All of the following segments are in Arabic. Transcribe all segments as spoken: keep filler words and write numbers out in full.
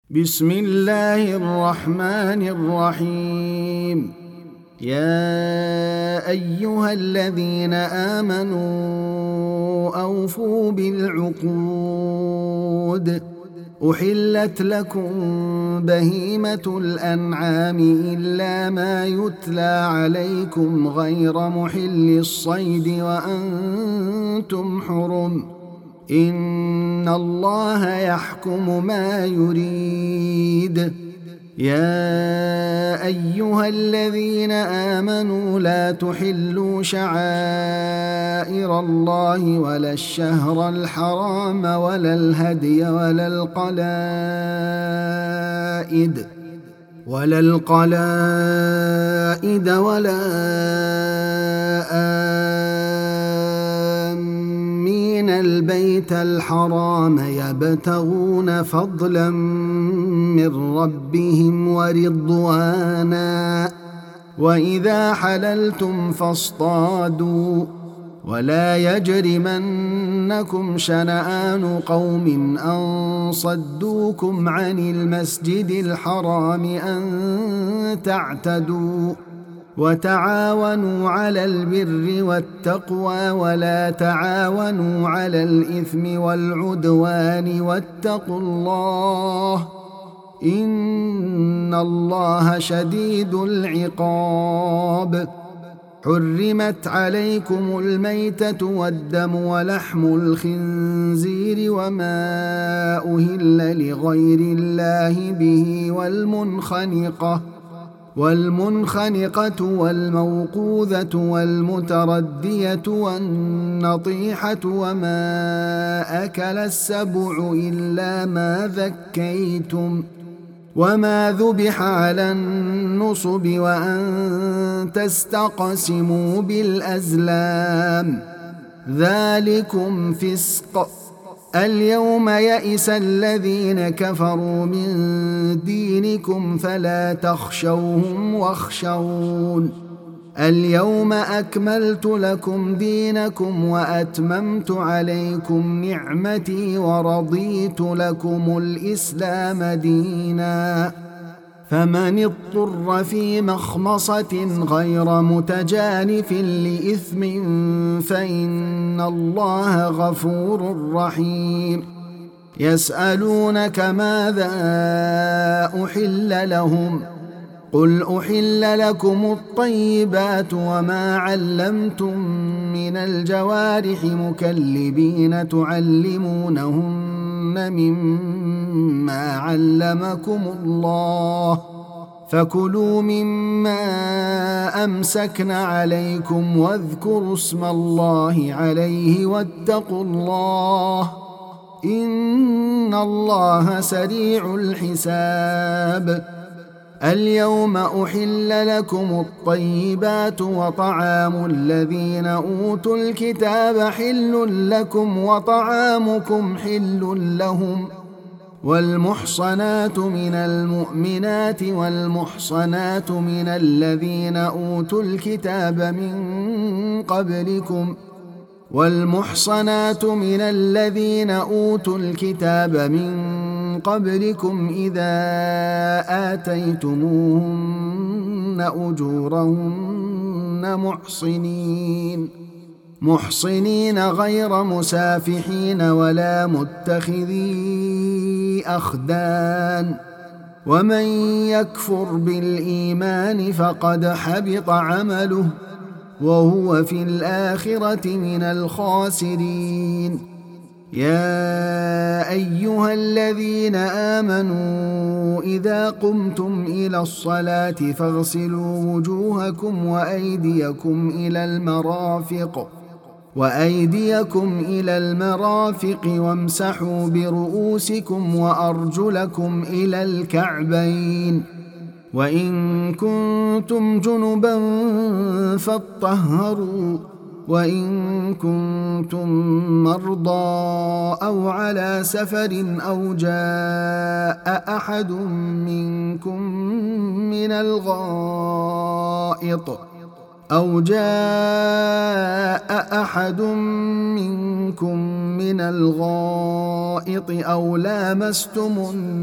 بسم الله الرحمن الرحيم. يا أيها الذين آمنوا أوفوا بالعقود. أحلت لكم بهيمة الأنعام إلا ما يتلى عليكم غير محل الصيد وأنتم حرم. إن الله يحكم ما يريد. يا أيها الذين آمنوا لا تحلوا شعائر الله ولا الشهر الحرام ولا الهدي ولا القلائد ولا القلائد ولا آمين البيت الحرام يبتغون فضلا من ربهم ورضوانا. وإذا حللتم فاصطادوا ولا يجرمنكم شنآن قوم أن صدوكم عن المسجد الحرام أن تعتدوا. وتعاونوا على البر والتقوى ولا تعاونوا على الإثم والعدوان واتقوا الله إن الله شديد العقاب. حرمت عليكم الميتة والدم ولحم الخنزير وما أهل لغير الله به والمنخنقة والمنخنقة والموقوذة والمتردية والنطيحة وما أكل السبع إلا ما ذكيتم وما ذبح على النصب وأن تستقسموا بالأزلام ذلكم فسق. اليوم يئس الذين كفروا من دينكم فلا تخشوهم واخشون. اليوم أكملت لكم دينكم وأتممت عليكم نعمتي ورضيت لكم الإسلام دينا. فمن اضطر في مخمصة غير متجانف لإثم فإن الله غفور رحيم. يسألونك ماذا أحل لهم قل أحل لكم الطيبات وما علمتم من الجوارح مكلبين تعلمونهن مما علمكم الله فكلوا مما أمسكن عليكم واذكروا اسم الله عليه واتقوا الله إن الله سريع الحساب. اليوم أحل لكم الطيبات وطعام الذين أوتوا الكتاب حل لكم وطعامكم حل لهم. والمحصنات من المؤمنات والمحصنات من الذين أوتوا الكتاب من قبلكم والمحصنات من الذين أوتوا الكتاب من قبلكم إذا آتيتموهن أجورهن محصنين محصنين غير مسافحين ولا متخذي أخدان. ومن يكفر بالإيمان فقد حبط عمله وهو في الآخرة من الخاسرين. يا أيها الذين آمنوا إذا قمتم إلى الصلاة فاغسلوا وجوهكم وأيديكم إلى المرافق وأيديكم إلى المرافق وامسحوا برؤوسكم وأرجلكم إلى الكعبين وإن كنتم جنبا فاطهروا وإن كنتم مرضى أو على سفر أو جاء أحد منكم من الغائط أو جاء أحد منكم من الغائط أو لامستم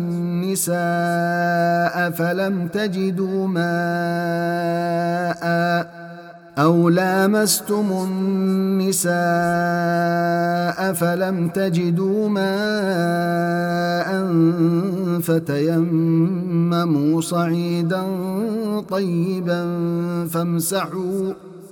النساء فلم تجدوا ماء أو لامستم النساء فلم تجدوا ماء فتيمموا صعيدا طيبا فامسحوا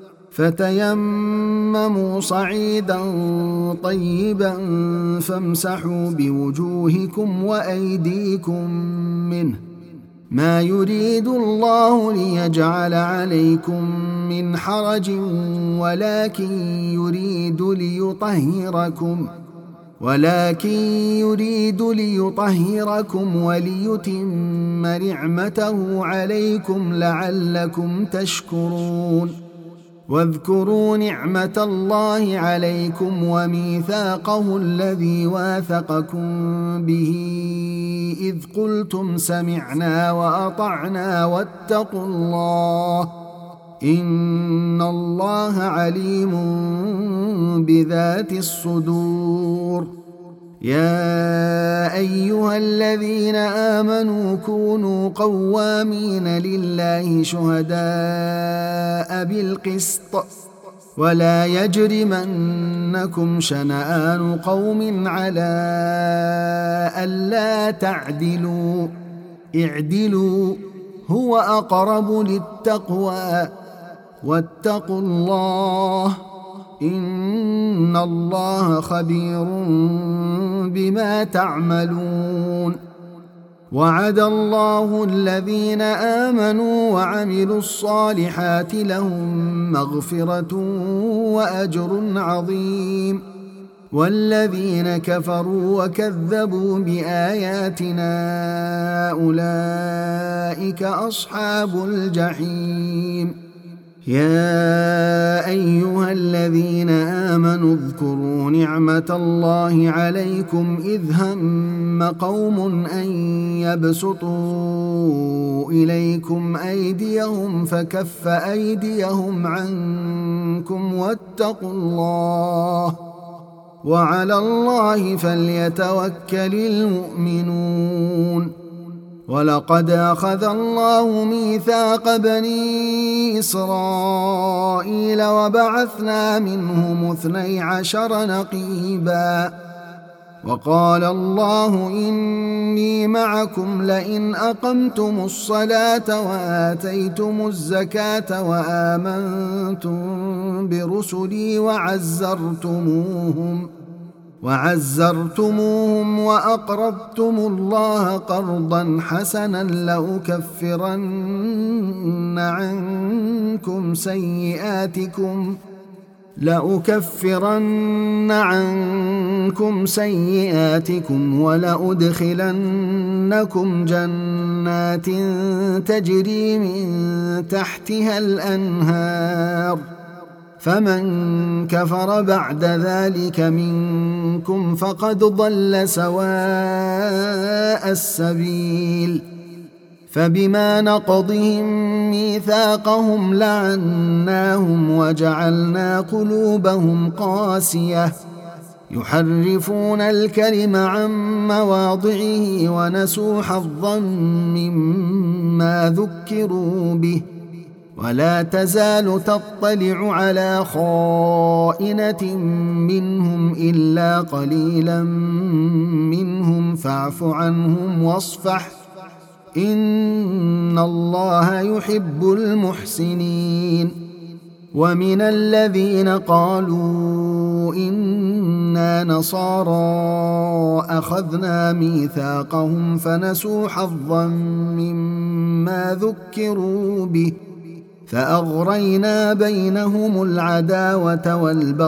فتيمموا صعيدا طيبا فامسحوا بوجوهكم وأيديكم منه ما يريد الله ليجعل عليكم من حرج ولكن يريد ليطهركم ولكن يريد ليطهركم وليتم نعمته عليكم لعلكم تشكرون واذكروا نعمة الله عليكم وميثاقه الذي واثقكم به إذ قلتم سمعنا وأطعنا واتقوا الله إن الله عليم بذات الصدور يا أيها الذين آمنوا كونوا قوامين لله شهداء بالقسط ولا يجرمنكم شنآن قوم على ألا تعدلوا اعدلوا هو أقرب للتقوى واتقوا الله إن الله خبير بما تعملون وعد الله الذين آمنوا وعملوا الصالحات لهم مغفرة وأجر عظيم والذين كفروا وكذبوا بآياتنا أولئك أصحاب الجحيم يا أيها الذين آمنوا اذكروا نعمة الله عليكم إذ هم قوم أن يبسطوا إليكم أيديهم فكف أيديهم عنكم واتقوا الله وعلى الله فليتوكل المؤمنون ولقد أخذ الله ميثاق بني إسرائيل وبعثنا منهم اثني عشر نقيبا وقال الله إني معكم لئن أقمتم الصلاة وآتيتم الزكاة وآمنتم برسلي وعزرتموهم وعزرتموهم وأقرضتم الله قرضا حسنا لأكفرن عنكم سيئاتكم لأكفرن عنكم سيئاتكم ولأدخلنكم جنات تجري من تحتها الأنهار فمن كفر بعد ذلك منكم فقد ضل سواء السبيل فبما نقضهم ميثاقهم لعناهم وجعلنا قلوبهم قاسية يحرفون الكلم عن مواضعه ونسوا حظا مما ذكروا به ولا تزال تطلع على خائنة منهم إلا قليلا منهم فاعف عنهم واصفح إن الله يحب المحسنين ومن الذين قالوا إنا نصارى أخذنا ميثاقهم فنسوا حظا مما ذكروا به فأغرينا بينهم العداوة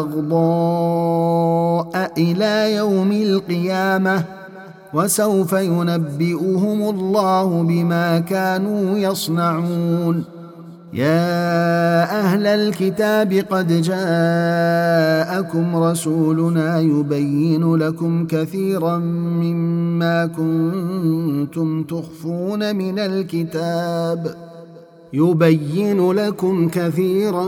والبغضاء إلى يوم القيامة وسوف ينبئهم الله بما كانوا يصنعون يا أهل الكتاب قد جاءكم رسولنا يبين لكم كثيرا مما كنتم تخفون من الكتاب يبين لكم كثيرا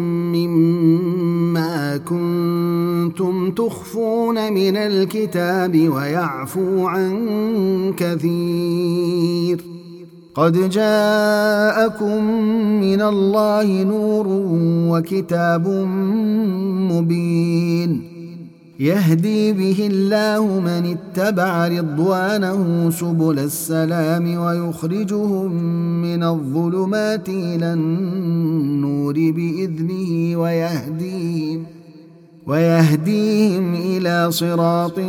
مما كنتم تخفون من الكتاب ويعفو عن كثير. قد جاءكم من الله نور وكتاب مبين يهدي به الله من اتبع رضوانه سبل السلام ويخرجهم من الظلمات إلى النور بإذنه ويهديهم, ويهديهم إلى صراط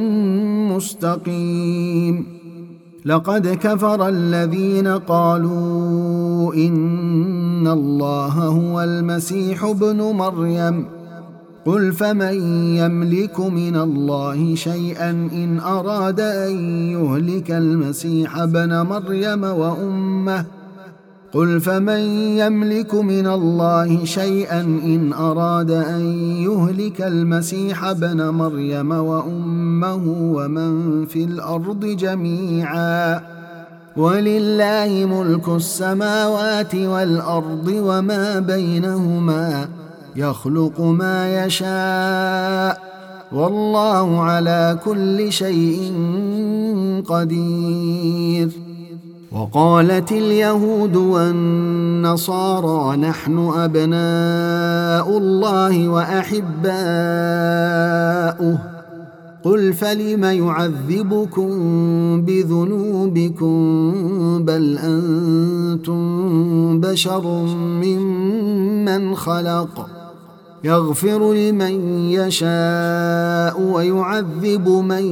مستقيم. لقد كفر الذين قالوا إن الله هو المسيح ابن مريم قل فمن يملك من الله شيئا إن أراد أن يهلك المسيح ابن مريم وأمه قل فمن يملك من الله شيئا إن أراد أن يهلك المسيح ابن مريم وأمه ومن في الأرض جميعا ولله ملك السماوات والأرض وما بينهما يخلق ما يشاء والله على كل شيء قدير. وقالت اليهود والنصارى نحن أبناء الله وأحباؤه قل فلم يعذبكم بذنوبكم بل أنتم بشر ممن خلق يغفر لمن يشاء ويعذب من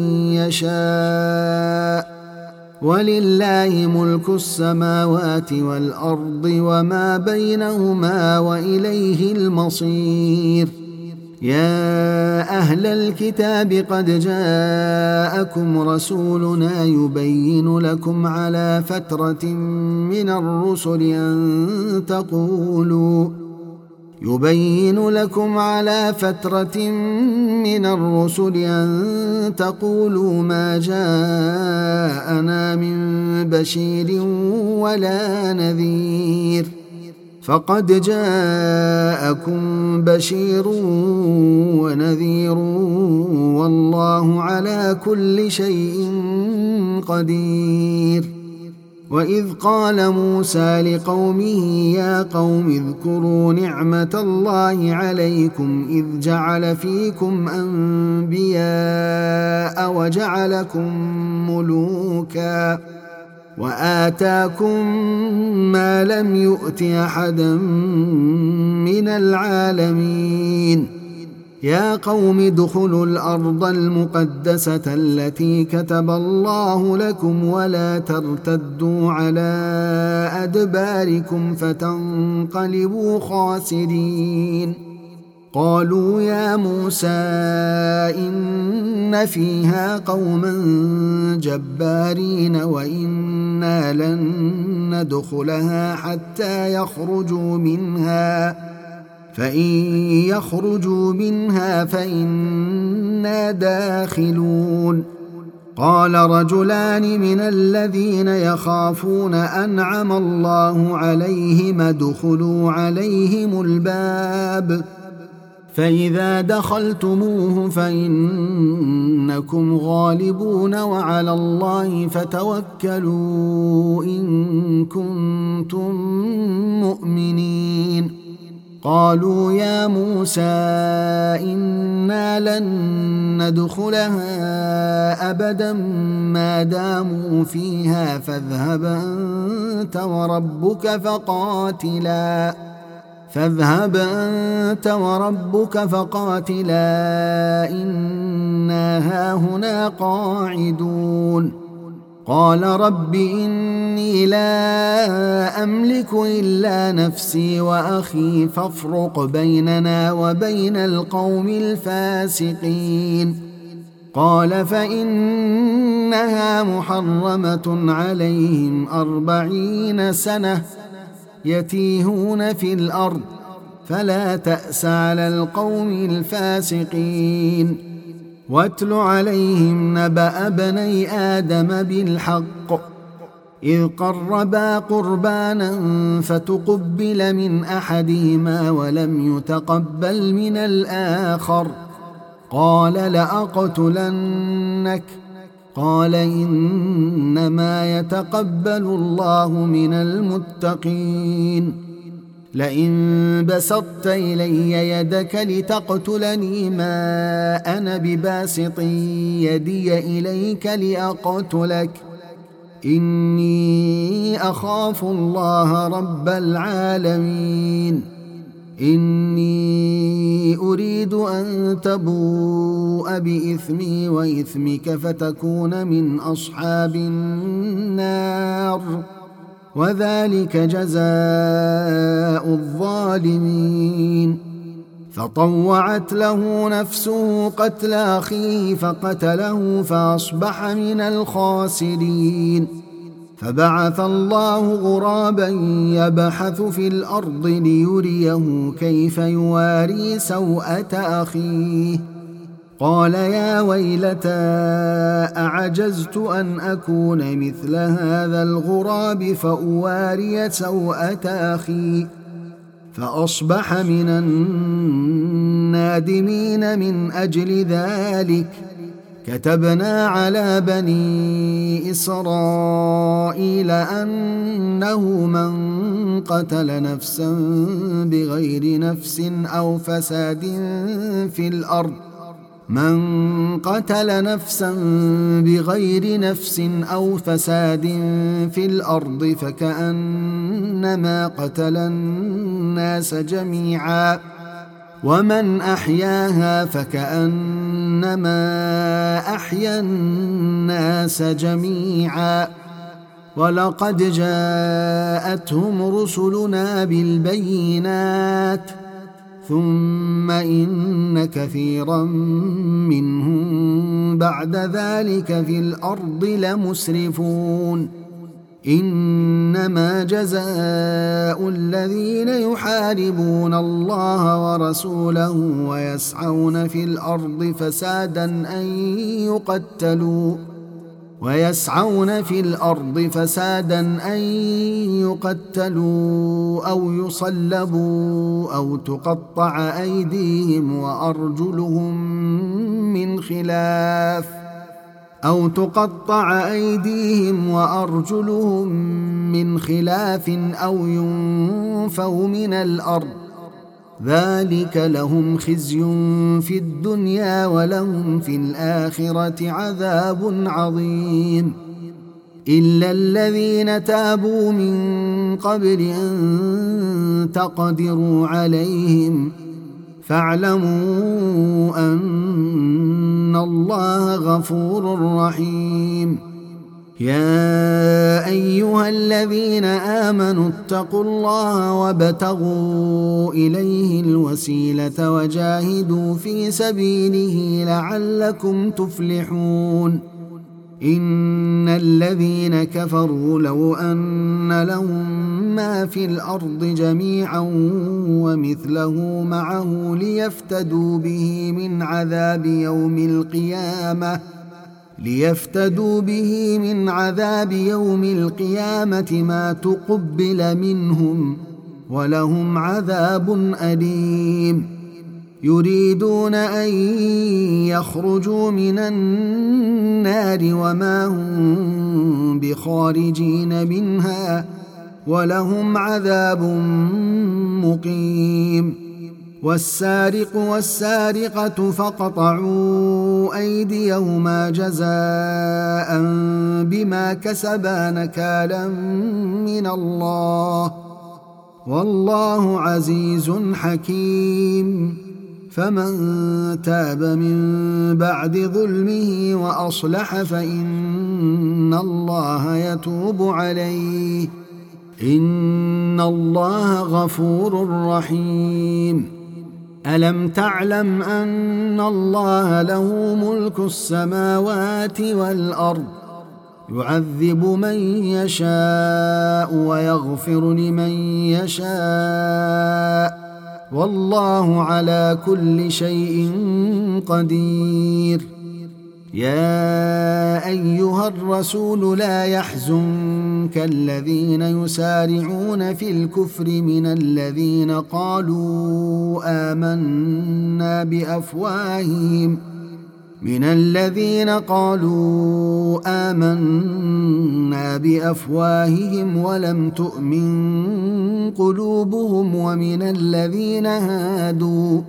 يشاء ولله ملك السماوات والأرض وما بينهما وإليه المصير. يا أهل الكتاب قد جاءكم رسولنا يبين لكم على فترة من الرسل أن تقولوا يبين لكم على فترة من الرسل أن تقولوا ما جاءنا من بشير ولا نذير فقد جاءكم بشير ونذير والله على كل شيء قدير. وإذ قال موسى لقومه يا قوم اذكروا نعمة الله عليكم إذ جعل فيكم أنبياء وجعلكم ملوكا وآتاكم ما لم يؤت أحدا من العالمين. يا قوم ادخلوا الأرض المقدسة التي كتب الله لكم ولا ترتدوا على أدباركم فتنقلبوا خاسرين. قالوا يا موسى إن فيها قوما جبارين وإنا لن ندخلها حتى يخرجوا منها فإن يخرجوا منها فإنا داخلون. قال رجلان من الذين يخافون أنعم الله عليهم ادخلوا عليهم الباب فإذا دخلتموه فإنكم غالبون وعلى الله فتوكلوا إن كنتم مؤمنين. قالوا يا موسى إنا لن ندخلها أبدا ما داموا فيها فاذهب أنت وربك فقاتلا فاذهب أنت وربك فقاتلا إنا هاهنا قاعدون. قال رب إني لا أملك إلا نفسي وأخي فافرق بيننا وبين القوم الفاسقين. قال فإنها محرمة عليهم أربعين سنة يتيهون في الأرض فلا تأس على القوم الفاسقين. واتل عليهم نبأ بني آدم بالحق إذ قربا قربانا فتقبل من أحدهما ولم يتقبل من الآخر قال لأقتلنك قال إنما يتقبل الله من المتقين لئن بسطت إلي يدك لتقتلني ما أنا بباسط يدي إليك لأقتلك إني أخاف الله رب العالمين إني أريد أن تبوء بإثمي وإثمك فتكون من أصحاب النار وذلك جزاء الظالمين فطوعت له نفسه قتل أخيه فقتله فأصبح من الخاسرين فبعث الله غرابا يبحث في الأرض ليريه كيف يواري سوءة أخيه قال يا ويلتى أعجزت أن أكون مثل هذا الغراب فأواري سوءة أخي فأصبح من النادمين من أجل ذلك كتبنا على بني إسرائيل أنه من قتل نفسا بغير نفس أو فساد في الأرض من قتل نفسا بغير نفس أو فساد في الأرض فكأنما قتل الناس جميعا ومن أحياها فكأنما أحيا الناس جميعا ولقد جاءتهم رسلنا بالبينات ثم إن كثيرا منهم بعد ذلك في الأرض لمسرفون إنما جزاء الذين يحاربون الله ورسوله ويسعون في الأرض فسادا أن يقتلوا ويسعون في الأرض فسادا أن يقتلوا أو يصلبوا أو تقطع أيديهم وأرجلهم من خلاف أو تقطع أيديهم وأرجلهم من خلاف أو ينفوا من الأرض ذلك لهم خزي في الدنيا ولهم في الآخرة عذاب عظيم إلا الذين تابوا من قبل أن تقدروا عليهم فاعلموا أن الله غفور رحيم يا أيها الذين آمنوا اتقوا الله وابتغوا إليه الوسيلة وجاهدوا في سبيله لعلكم تفلحون إن الذين كفروا لو أن لهم ما في الأرض جميعا ومثله معه ليفتدوا به من عذاب يوم القيامة ليفتدوا به من عذاب يوم القيامة ما تقبل منهم ولهم عذاب أليم يريدون أن يخرجوا من النار وما هم بخارجين منها ولهم عذاب مقيم والسارق والسارقة فاقطعوا أيديهما جزاء بما كسبا نكالا من الله والله عزيز حكيم فمن تاب من بعد ظلمه وأصلح فإن الله يتوب عليه إن الله غفور رحيم ألم تعلم أن الله له ملك السماوات والأرض يعذب من يشاء ويغفر لمن يشاء والله على كل شيء قدير يا أيها الرسول لا يحزنك الذين يسارعون في الكفر من الذين قالوا آمنا بأفواههم من الذين قالوا آمنا بأفواههم ولم تؤمن قلوبهم ومن الذين هادوا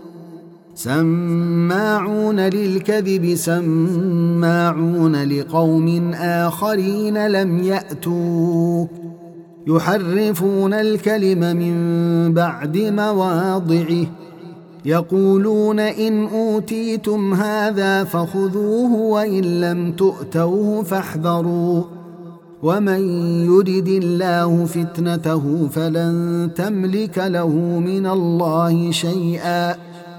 سماعون للكذب سماعون لقوم آخرين لم يأتوك يحرفون الكلم من بعد مواضعه يقولون إن أوتيتم هذا فخذوه وإن لم تؤتوه فاحذروا ومن يرد الله فتنته فلن تملك له من الله شيئا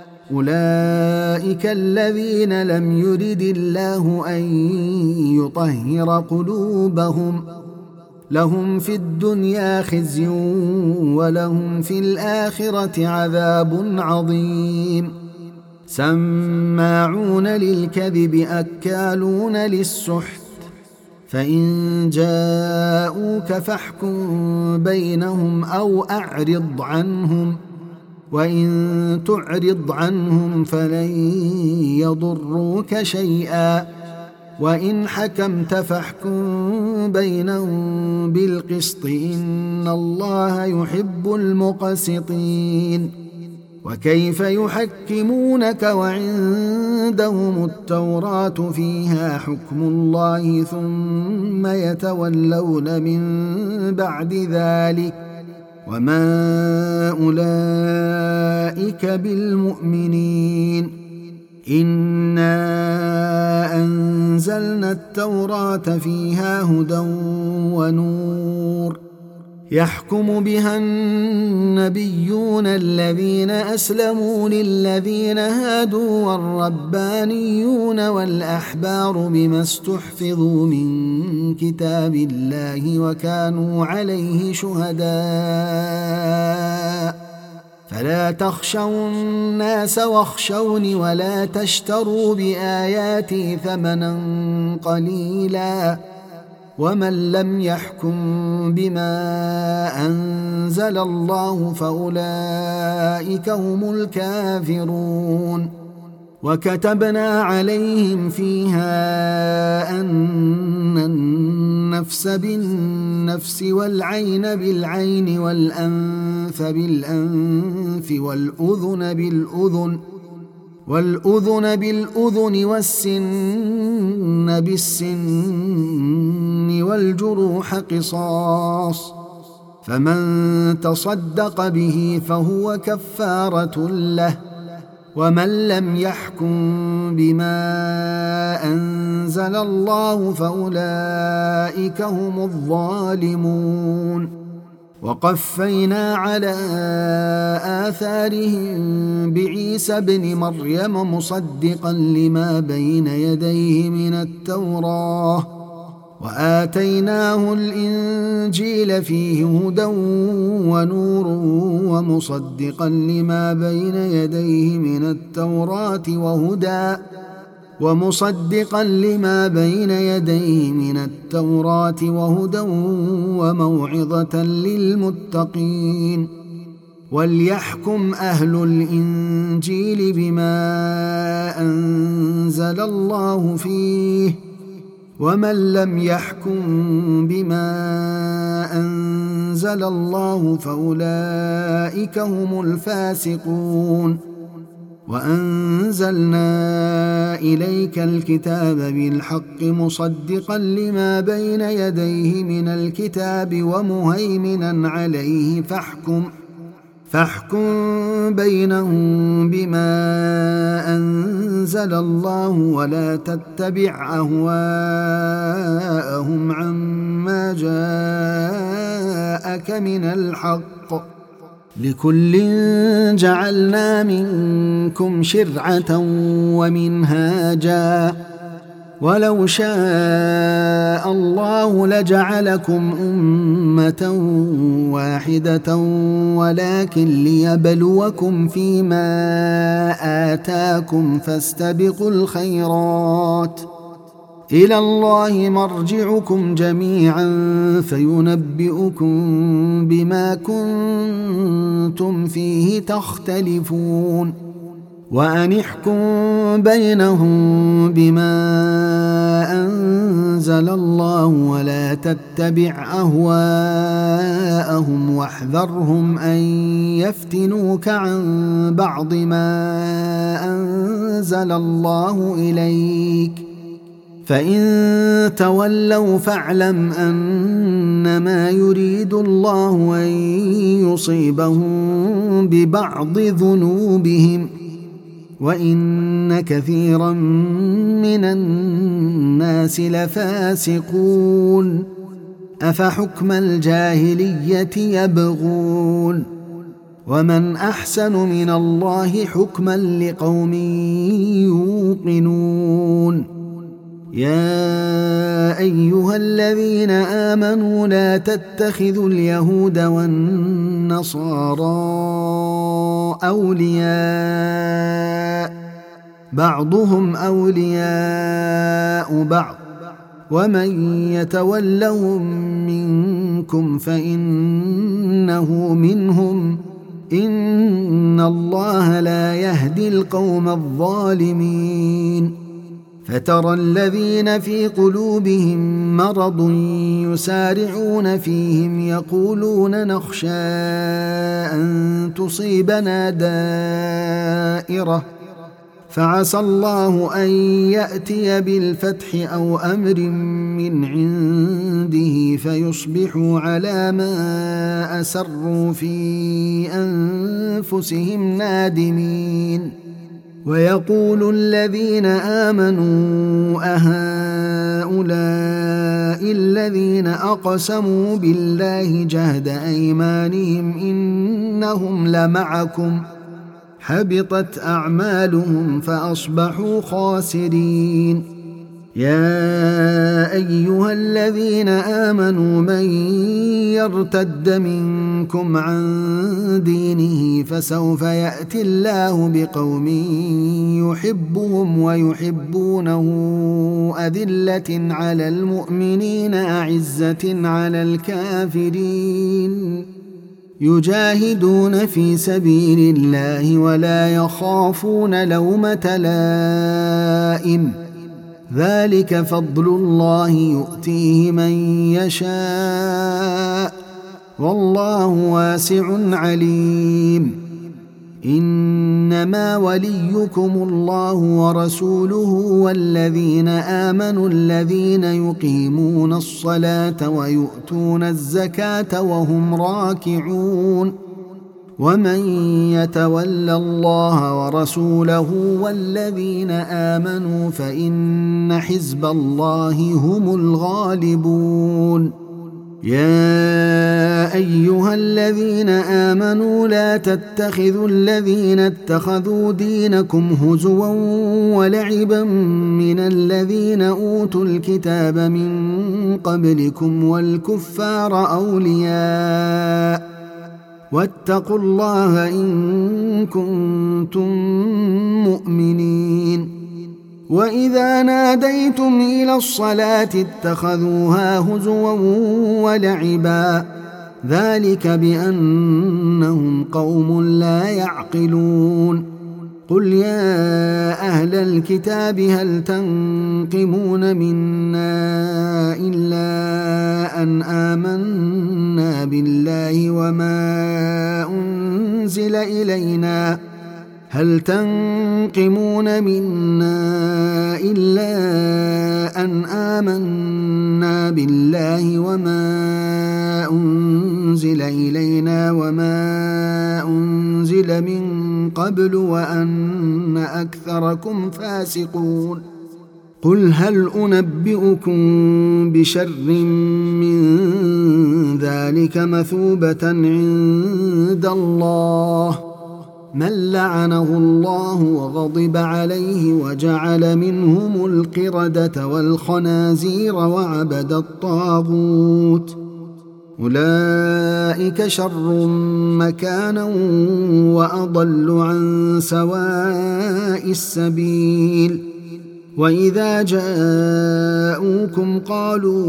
أولئك الذين لم يرد الله أن يطهر قلوبهم لهم في الدنيا خزي ولهم في الآخرة عذاب عظيم سماعون للكذب أكالون للسحت فإن جاءوك فاحكم بينهم أو أعرض عنهم وإن تعرض عنهم فلن يضروك شيئا وإن حكمت فاحكم بينهم بالقسط إن الله يحب المقسطين وكيف يحكمونك وعندهم التوراة فيها حكم الله ثم يتولون من بعد ذلك وما أولئك بالمؤمنين إنا أنزلنا التوراة فيها هدى ونور يحكم بها النبيون الذين أسلموا للذين هادوا والربانيون والأحبار بما استحفظوا من كتاب الله وكانوا عليه شهداء فلا تخشوا الناس واخشوني ولا تشتروا بآياتي ثمنا قليلا ومن لم يحكم بما أنزل الله فأولئك هم الكافرون وكتبنا عليهم فيها أن النفس بالنفس والعين بالعين والأنف بالأنف والأذن بالأذن والأذن بالأذن والسن بالسن والجروح قصاص فمن تصدق به فهو كفارة له ومن لم يحكم بما أنزل الله فأولئك هم الظالمون وقفينا على آثارهم بعيسى ابن مريم مصدقا لما بين يديه من التوراة وآتيناه الإنجيل فيه هدى ونور ومصدقا لما بين يديه من التوراة وهدى ومصدقا لما بين يديه من التوراة وهدى وموعظة للمتقين وليحكم أهل الإنجيل بما أنزل الله فيه ومن لم يحكم بما أنزل الله فأولئك هم الفاسقون وأنزلنا إليك الكتاب بالحق مصدقا لما بين يديه من الكتاب ومهيمنا عليه فاحكم فاحكم بينهم بما أنزل الله ولا تتبع أهواءهم عما جاءك من الحق لكل جعلنا منكم شرعة ومنهاجا ولو شاء الله لجعلكم أمة واحدة ولكن ليبلوكم فيما آتاكم فاستبقوا الخيرات إلى الله مرجعكم جميعا فينبئكم بما كنتم فيه تختلفون وأن احكم بينهم بما أنزل الله ولا تتبع أهواءهم واحذرهم أن يفتنوك عن بعض ما أنزل الله إليك فإن تولوا فاعلم أنما يريد الله أن يصيبهم ببعض ذنوبهم وإن كثيرا من الناس لفاسقون أفحكم الجاهلية يبغون ومن أحسن من الله حكما لقوم يوقنون يا أيها الذين آمنوا لا تتخذوا اليهود والنصارى أولياء بعضهم أولياء بعض ومن يتولهم منكم فإنه منهم إن الله لا يهدي القوم الظالمين فترى الذين في قلوبهم مرض يسارعون فيهم يقولون نخشى أن تصيبنا دائرة فعسى الله أن يأتي بالفتح أو أمر من عنده فيصبحوا على ما أسروا في أنفسهم نادمين ويقول الذين آمنوا أهؤلاء الذين أقسموا بالله جهد أيمانهم إنهم لمعكم حبطت أعمالهم فأصبحوا خاسرين يا أيها الذين آمنوا من يرتد منكم عن دينه فسوف يأتي الله بقوم يحبهم ويحبونه أذلة على المؤمنين أعزة على الكافرين يجاهدون في سبيل الله ولا يخافون لومة لائم ذلك فضل الله يؤتيه من يشاء والله واسع عليم إنما وليكم الله ورسوله والذين آمنوا الذين يقيمون الصلاة ويؤتون الزكاة وهم راكعون ومن يتول الله ورسوله والذين آمنوا فإن حزب الله هم الغالبون يا أيها الذين آمنوا لا تتخذوا الذين اتخذوا دينكم هزوا ولعبا من الذين أوتوا الكتاب من قبلكم والكفار أولياء واتقوا الله إن كنتم مؤمنين وإذا ناديتم إلى الصلاة اتخذوها هزوا ولعبا ذلك بأنهم قوم لا يعقلون قل يا أهل الكتاب هل تنقمون منا إلا أن آمنا بالله وما أنزل إلينا هل تنقمون منا إلا أن آمنا بالله وما أنزل إلينا وما أنزل من قبل وأن أكثركم فاسقون قل هل أنبئكم بشر من ذلك مثوبة عند الله من لعنه الله وغضب عليه وجعل منهم القردة والخنازير وعبد الطاغوت أولئك شر مكانا وأضل عن سواء السبيل وإذا جاءوكم قالوا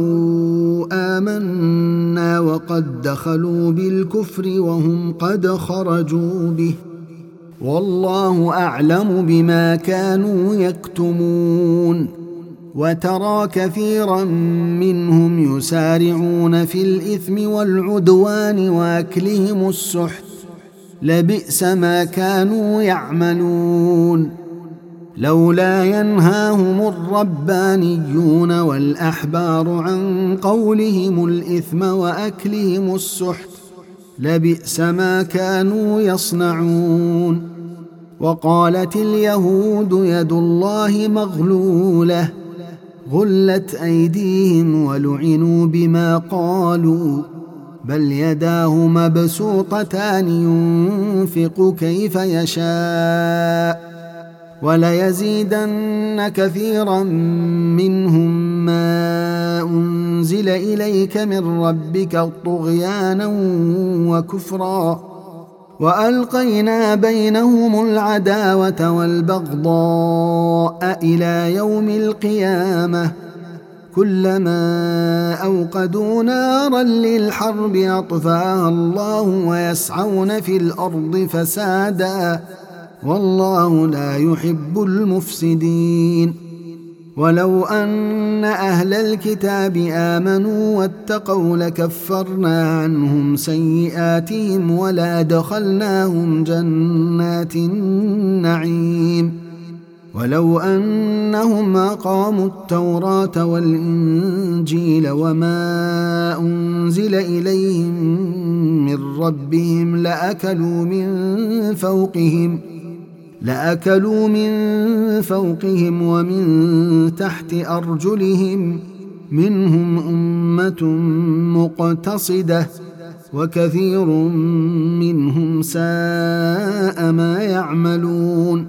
آمنا وقد دخلوا بالكفر وهم قد خرجوا به والله أعلم بما كانوا يكتمون وترى كثيرا منهم يسارعون في الإثم والعدوان وأكلهم السحت لبئس ما كانوا يعملون لولا ينهاهم الربانيون والأحبار عن قولهم الإثم وأكلهم السحت لبئس ما كانوا يصنعون وقالت اليهود يد الله مغلولة غلت أيديهم ولعنوا بما قالوا بل يداه مبسوطتان ينفق كيف يشاء وليزيدن كثيرا منهم ما أنزل إليك من ربك طغيانا وكفرا وألقينا بينهم العداوة والبغضاء إلى يوم القيامة كلما أوقدوا نارا للحرب أطفاها الله ويسعون في الأرض فسادا والله لا يحب المفسدين ولو أن أهل الكتاب آمنوا واتقوا لكفرنا عنهم سيئاتهم ولا دخلناهم جنات النعيم ولو أنهم أقاموا التوراة والإنجيل وما أنزل إليهم من ربهم لأكلوا من فوقهم لأكلوا من فوقهم ومن تحت أرجلهم منهم أمة مقتصدة وكثير منهم ساء ما يعملون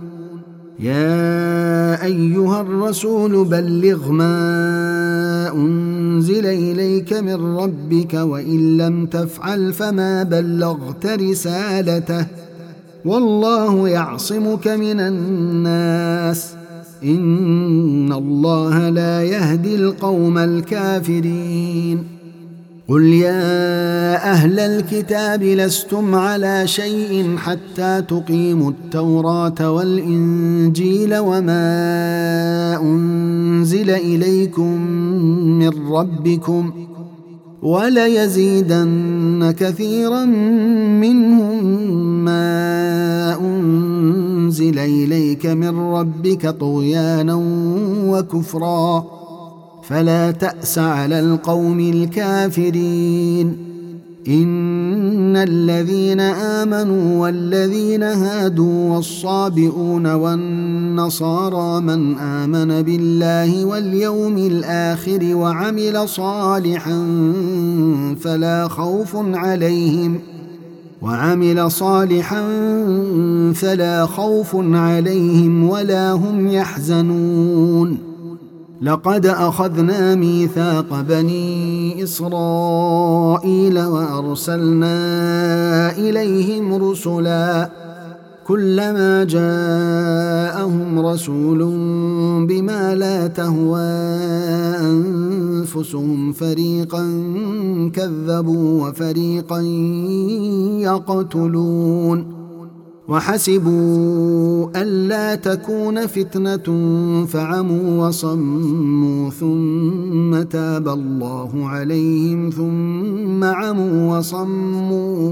يا أيها الرسول بلغ ما أنزل إليك من ربك وإن لم تفعل فما بلغت رسالته والله يعصمك من الناس إن الله لا يهدي القوم الكافرين قل يا أهل الكتاب لستم على شيء حتى تقيموا التوراة والإنجيل وما أنزل إليكم من ربكم وليزيدن كثيرا منهم ما أنزل إليك من ربك طغيانا وكفرا فلا تأس على القوم الكافرين إن الذين آمنوا والذين هادوا والصابئون والنصارى من آمن بالله واليوم الآخر وعمل صالحا فلا خوف عليهم وعمل صالحا فلا خوف عليهم ولا هم يحزنون لقد أخذنا ميثاق بني إسرائيل وأرسلنا إليهم رسلا كلما جاءهم رسول بما لا تهوى أنفسهم فريقا كذبوا وفريقا يقتلون وحسبوا ألا تكون فتنة فعموا وصموا ثم تاب الله عليهم ثم عموا وصموا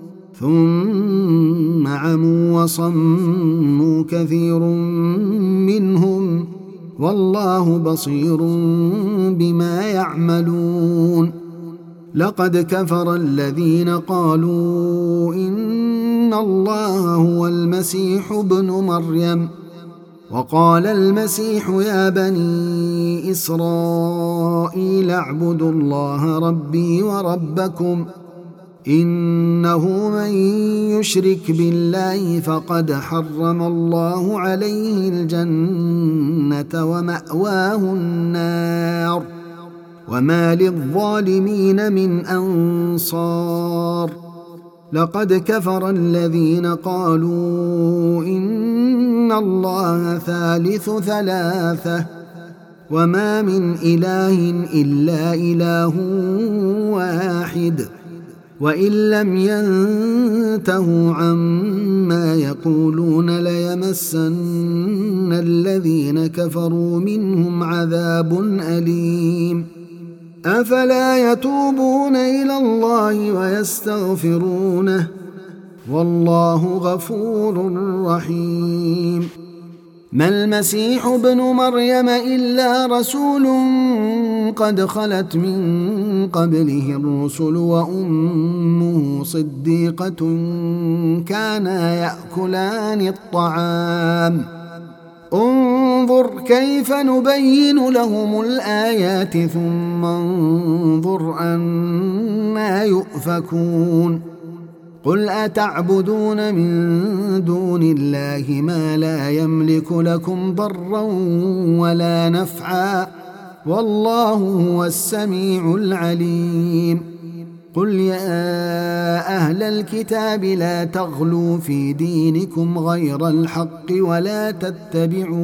ثم عموا وصموا كثير منهم والله بصير بما يعملون لقد كفر الذين قالوا إن الله هو المسيح ابن مريم وقال المسيح يا بني إسرائيل اعبدوا الله ربي وربكم إنه من يشرك بالله فقد حرم الله عليه الجنة ومأواه النار وما للظالمين من أنصار لقد كفر الذين قالوا إن الله ثالث ثلاثة وما من إله إلا إله واحد وإن لم ينتهوا عما يقولون ليمسن الذين كفروا منهم عذاب أليم أفلا يتوبون إلى الله ويستغفرونه والله غفور رحيم ما المسيح ابن مريم إلا رسول قد خلت من قبله الرسل وأمه صديقة كانا يأكلان الطعام انظر كيف نبين لهم الآيات ثم انظر أنى يؤفكون قل أتعبدون من دون الله ما لا يملك لكم ضرا ولا نفعا والله هو السميع العليم قل يا أهل الكتاب لا تغلوا في دينكم غير الحق ولا تتبعوا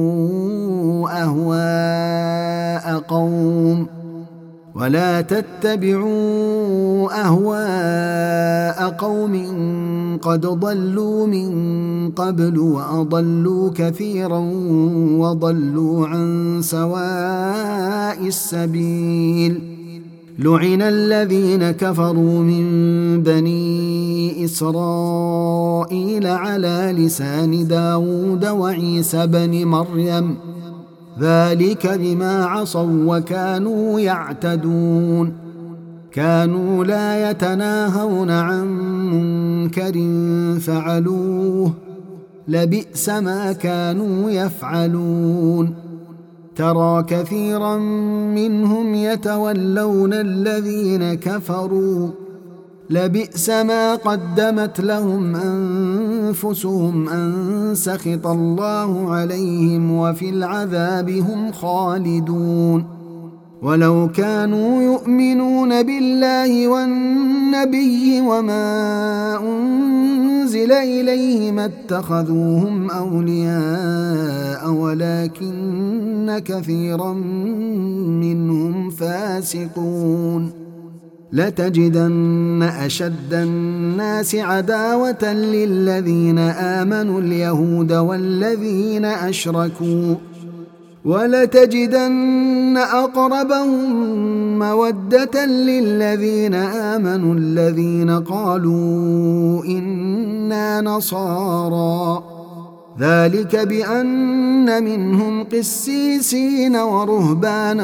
أهواء قوم ولا تتبعوا أهواء قوم قد ضلوا من قبل وأضلوا كثيرا وضلوا عن سواء السبيل لعن الذين كفروا من بني إسرائيل على لسان داود وعيسى بن مريم ذلك بما عصوا وكانوا يعتدون كانوا لا يتناهون عن منكر فعلوه لبئس ما كانوا يفعلون ترى كثيرا منهم يتولون الذين كفروا لبئس ما قدمت لهم أنفسهم أن سخط الله عليهم وفي العذاب هم خالدون ولو كانوا يؤمنون بالله والنبي وما أنزل إليه ما اتخذوهم أولياء ولكن كثيرا منهم فاسقون لتجدن أشد الناس عداوة للذين آمنوا اليهود والذين أشركوا ولتجدن أقربهم مودة للذين آمنوا الذين قالوا إنا نصارى ذلك بأن منهم قسيسين ورهبانا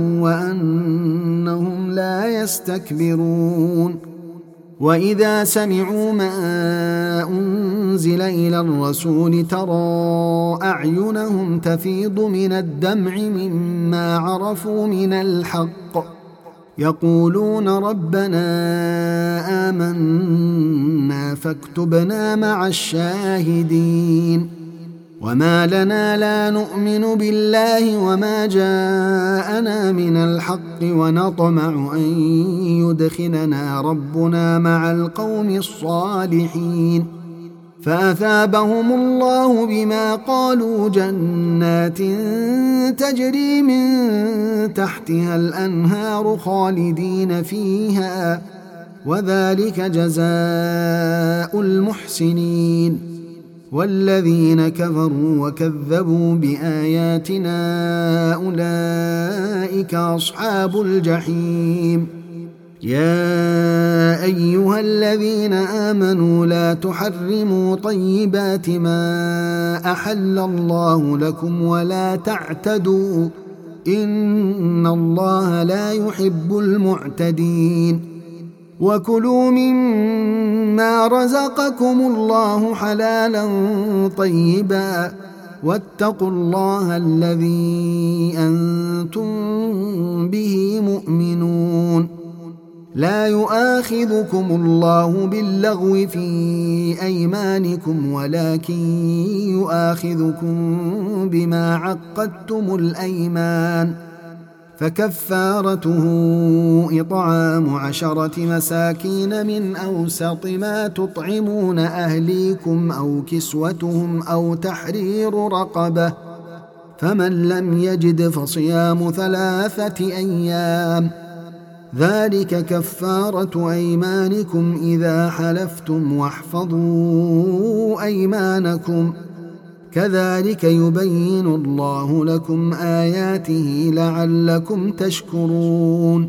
وأنهم لا يستكبرون وإذا سمعوا ما أنزل إلى الرسول ترى أعينهم تفيض من الدمع مما عرفوا من الحق يقولون ربنا آمنا فاكتبنا مع الشاهدين وما لنا لا نؤمن بالله وما جاءنا من الحق ونطمع أن يدخلنا ربنا مع القوم الصالحين فأثابهم الله بما قالوا جنات تجري من تحتها الأنهار خالدين فيها وذلك جزاء المحسنين والذين كفروا وكذبوا بآياتنا أولئك أصحاب الجحيم يا أيها الذين آمنوا لا تحرموا طيبات ما أحل الله لكم ولا تعتدوا إن الله لا يحب المعتدين وكلوا مما رزقكم الله حلالا طيبا واتقوا الله الذي أنتم به مؤمنون لا يؤاخذكم الله باللغو في أيمانكم ولكن يؤاخذكم بما عقدتم الأيمان فكفارته إطعام عشرة مساكين من أوسط ما تطعمون أهليكم أو كسوتهم أو تحرير رقبة، فمن لم يجد فصيام ثلاثة أيام، ذلك كفارة أيمانكم إذا حلفتم، واحفظوا أيمانكم، كذلك يبين الله لكم آياته لعلكم تشكرون.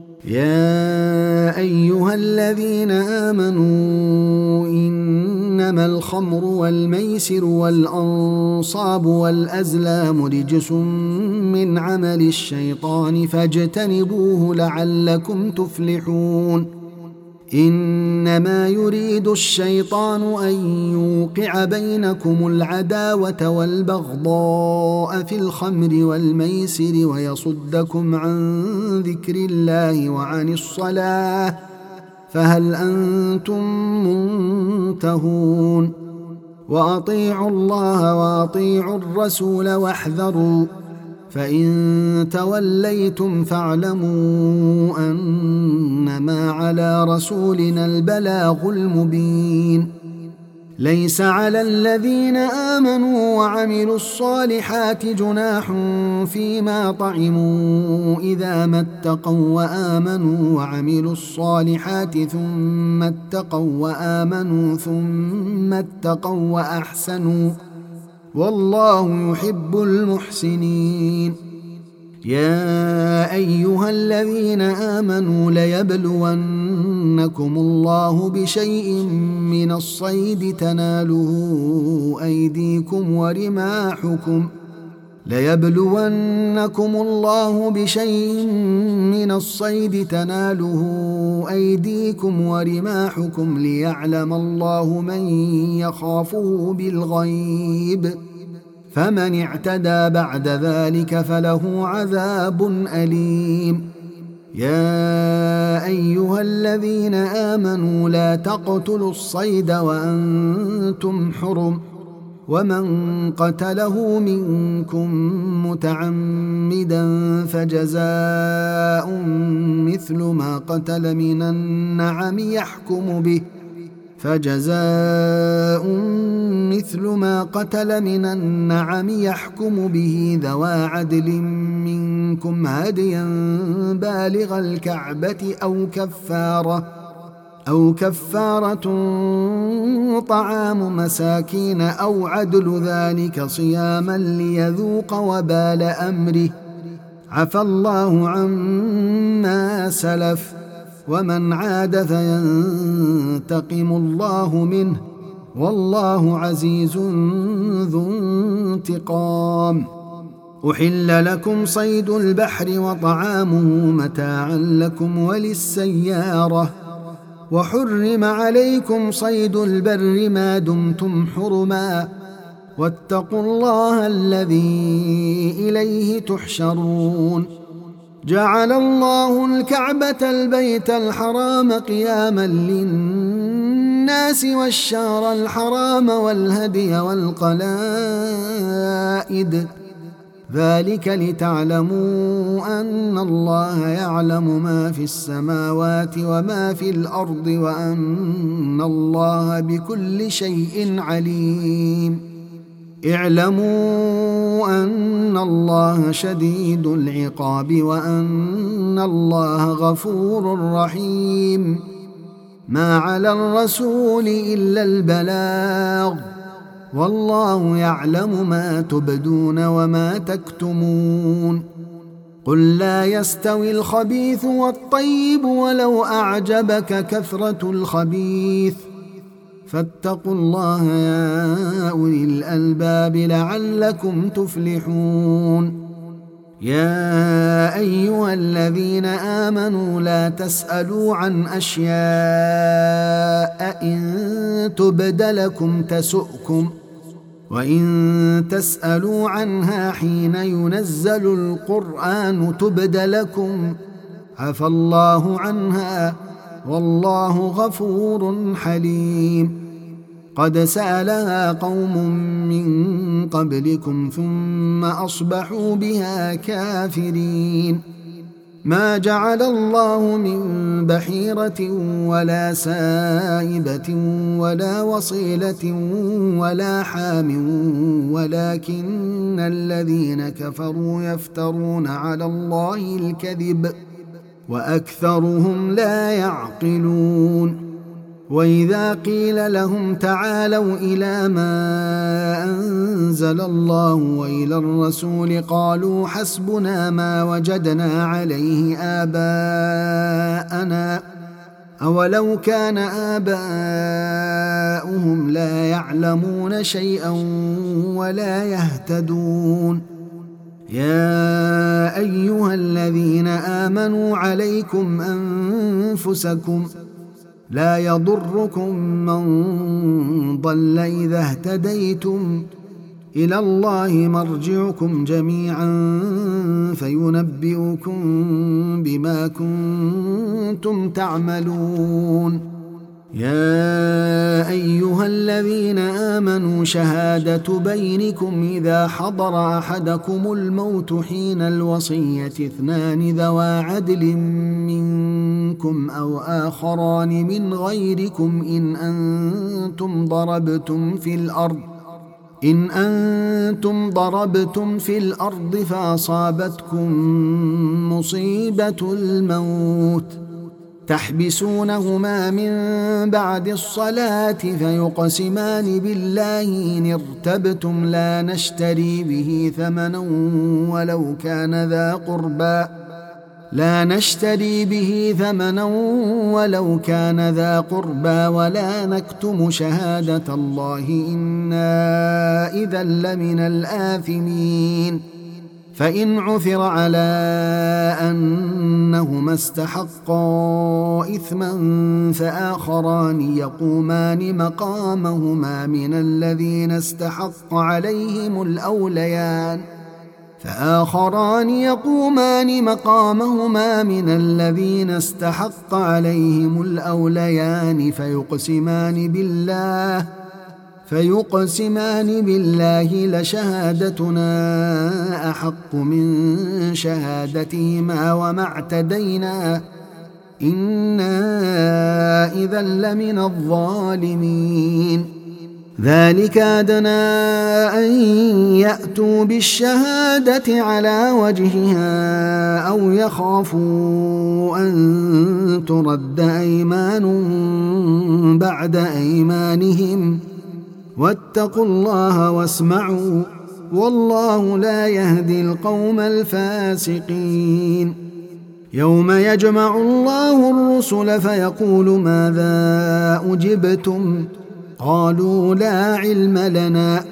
يا أيها الذين آمنوا إنما الخمر والميسر والأنصاب والأزلام رجس من عمل الشيطان فاجتنبوه لعلكم تفلحون. إنما يريد الشيطان أن يوقع بينكم العداوة والبغضاء في الخمر والميسر ويصدكم عن ذكر الله وعن الصلاة، فهل أنتم منتهون؟ وأطيعوا الله وأطيعوا الرسول واحذروا، فإن توليتم فاعلموا أنما على رسولنا البلاغ المبين. ليس على الذين آمنوا وعملوا الصالحات جناح فيما طعموا إذا ما اتقوا وآمنوا وعملوا الصالحات ثم اتقوا وآمنوا ثم اتقوا وأحسنوا، والله يحب المحسنين. يا أيها الذين آمنوا ليبلونكم الله بشيء من الصيد تناله أيديكم ورماحكم ليبلونكم الله بشيء من الصيد تناله أيديكم ورماحكم ليعلم الله من يخافه بالغيب، فمن اعتدى بعد ذلك فله عذاب أليم. يا أيها الذين آمنوا لا تقتلوا الصيد وأنتم حرم، ومن قتله منكم متعمدا فجزاء مثل ما قتل من النعم يحكم به فجزاء مثل ما قتل من النعم يحكم به ذوى عدل منكم هديا بالغ الكعبة أو كفارة أو كفارة طعام مساكين أو عدل ذلك صياما ليذوق وبال أمره، عفى الله عما سلف، ومن عاد فينتقم الله منه، والله عزيز ذو انتقام. أحل لكم صيد البحر وطعامه متاعا لكم وللسيارة، وحرم عليكم صيد البر ما دمتم حرما، واتقوا الله الذي إليه تحشرون. جعل الله الكعبة البيت الحرام قياما للناس والشهر الحرام والهدي والقلائد، ذلك لتعلموا أن الله يعلم ما في السماوات وما في الأرض وأن الله بكل شيء عليم. اعلموا أن الله شديد العقاب وأن الله غفور رحيم. ما على الرسول إلا البلاغ، والله يعلم ما تبدون وما تكتمون. قل لا يستوي الخبيث والطيب ولو أعجبك كثرة الخبيث، فاتقوا الله يا أولي الألباب لعلكم تفلحون. يا أيها الذين آمنوا لا تسألوا عن أشياء إن تبد لكم تسؤكم، وإن تسألوا عنها حين ينزل القرآن تبد لكم عفى الله عنها، والله غفور حليم. قد سألها قوم من قبلكم ثم أصبحوا بها كافرين. ما جعل الله من بحيرة ولا سائبة ولا وصيلة ولا حام ولكن الذين كفروا يفترون على الله الكذب وأكثرهم لا يعقلون. وإذا قيل لهم تعالوا إلى ما أنزل الله وإلى الرسول قالوا حسبنا ما وجدنا عليه آباءنا أولو كان آباؤهم لا يعلمون شيئا ولا يهتدون. يا أيها الذين آمنوا عليكم أنفسكم لا يضركم من ضل إذا اهتديتم إلى الله مرجعكم جميعا فينبئكم بما كنتم تعملون. يا أيها الذين آمنوا شهادة بينكم إذا حضر أحدكم الموت حين الوصية اثنان ذوى عدل منكم أو آخران من غيركم إن أنتم ضربتم في الأرض إن أنتم ضربتم في الأرض فأصابتكم مصيبة الموت تحبسونهما من بعد الصلاة فيقسمان بالله إن ارتبتم لا نشتري به ثمنا ولو كان ذا قربى لا نشتري به ثمنا ولو كان ذا قربى ولا نكتم شهادة الله إنا إذا لمن الآثمين. فإن عثر على أنهما استحقا إثما فآخران يقومان مقامهما من الذين استحق عليهم الأوليان فآخران يقومان مقامهما من الذين استحق عليهم الأوليان فيقسمان بالله فيقسمان بالله لشهادتنا أحق من شهادتهما وما اعتدينا إنا إذا لمن الظالمين. ذلك أدنى أن يأتوا بالشهادة على وجهها أو يخافوا أن ترد أيمان بعد أيمانهم واتقوا الله واسمعوا والله لا يهدي القوم الفاسقين. يوم يجمع الله الرسل فيقول ماذا أجبتم قالوا لا علم لنا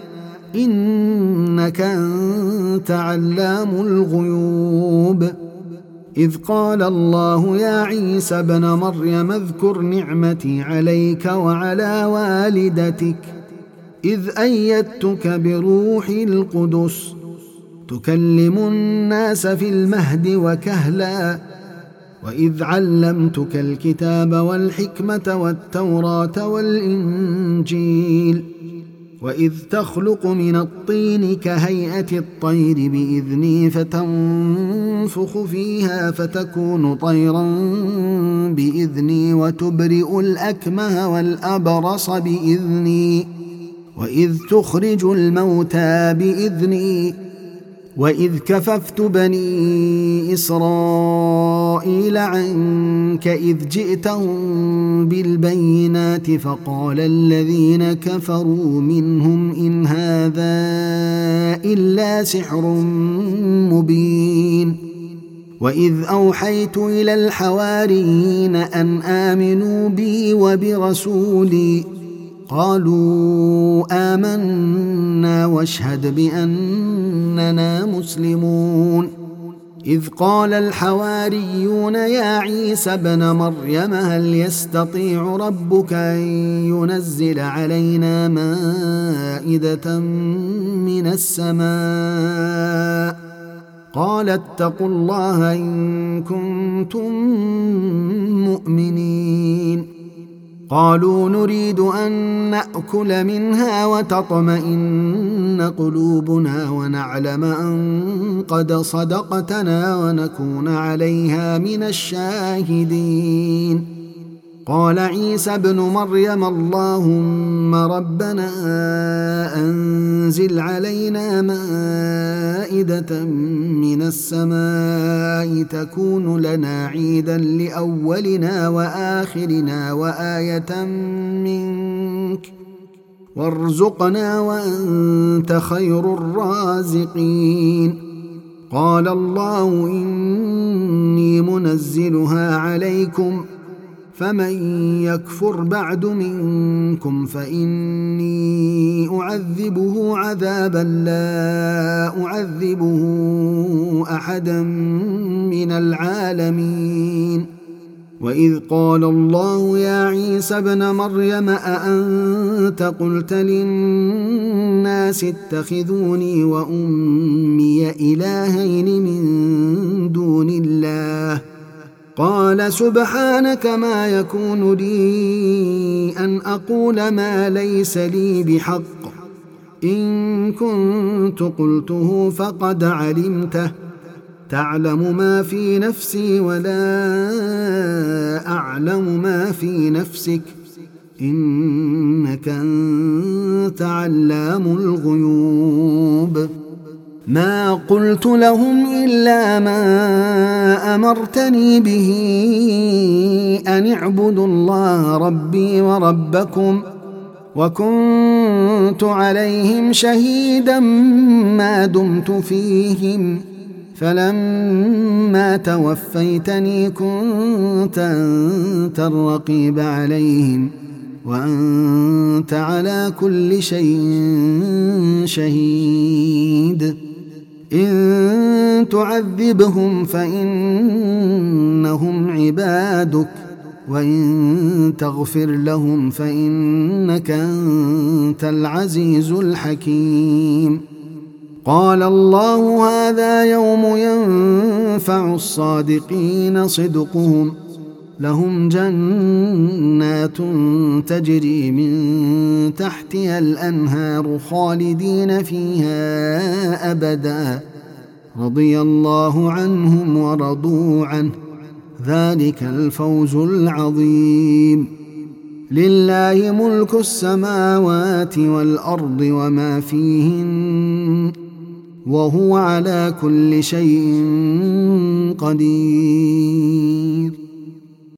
إنك أنت علام الغيوب. إذ قال الله يا عيسى ابن مريم اذكر نعمتي عليك وعلى والدتك إذ أيدتك بروح القدس تكلم الناس في المهد وكهلا وإذ علمتك الكتاب والحكمة والتوراة والإنجيل وإذ تخلق من الطين كهيئة الطير بإذني فتنفخ فيها فتكون طيرا بإذني وتبرئ الأكمه والأبرص بإذني وإذ تخرج الموتى بإذني وإذ كففت بني إسرائيل عنك إذ جئتهم بالبينات فقال الذين كفروا منهم إن هذا إلا سحر مبين. وإذ أوحيت إلى الحواريين أن آمنوا بي وبرسولي قالوا آمنا واشهد بأننا مسلمون. إذ قال الحواريون يا عيسى ابن مريم هل يستطيع ربك أن ينزل علينا مائدة من السماء قال اتقوا الله إن كنتم مؤمنين. قالوا نريد أن نأكل منها وتطمئن قلوبنا ونعلم أن قد صدقتنا ونكون عليها من الشاهدين. قال عيسى ابن مريم اللهم ربنا أنزل علينا مائدة من السماء تكون لنا عيدا لأولنا وآخرنا وآية منك وارزقنا وأنت خير الرازقين. قال الله إني منزلها عليكم فمن يكفر بعد منكم فإني أعذبه عذابا لا أعذبه أحدا من العالمين. وإذ قال الله يا عيسى ابن مريم أأنت قلت للناس اتخذوني وأمي إلهين من دون الله قال سبحانك ما يكون لي أن أقول ما ليس لي بحق إن كنت قلته فقد علمته تعلم ما في نفسي ولا أعلم ما في نفسك إنك أنت علام الغيوب. ما قلت لهم إلا ما أمرتني به أن اعبدوا الله ربي وربكم وكنت عليهم شهيدا ما دمت فيهم فلما توفيتني كنت أنت الرقيب عليهم وأنت على كل شيء شهيد. إن تعذبهم فإنهم عبادك وإن تغفر لهم فإنك أنت العزيز الحكيم. قال الله هذا يوم ينفع الصادقين صدقهم لهم جنات تجري من تحتها الأنهار خالدين فيها أبدا رضي الله عنهم ورضوا عنه ذلك الفوز العظيم. لله ملك السماوات والأرض وما فيهن وهو على كل شيء قدير.